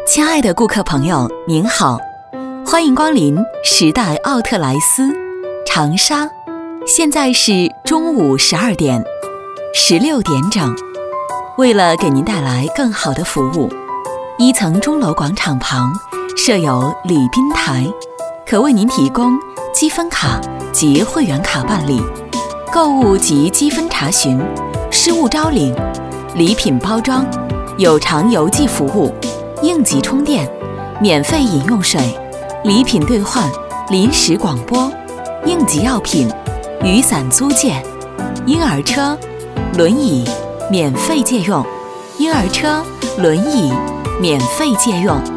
亲爱的顾客朋友，您好，欢迎光临时代奥特莱斯长沙，现在是中午12点，16点整。为了给您带来更好的服务，1层钟楼广场旁设有礼宾台，可为您提供积分卡及会员卡办理，购物及积分查询，失物招领，礼品包装，有偿邮寄服务，应急充电，免费饮用水，礼品兑换，临时广播，应急药品，雨伞租借，婴儿车、轮椅免费借用，婴儿车、轮椅免费借用。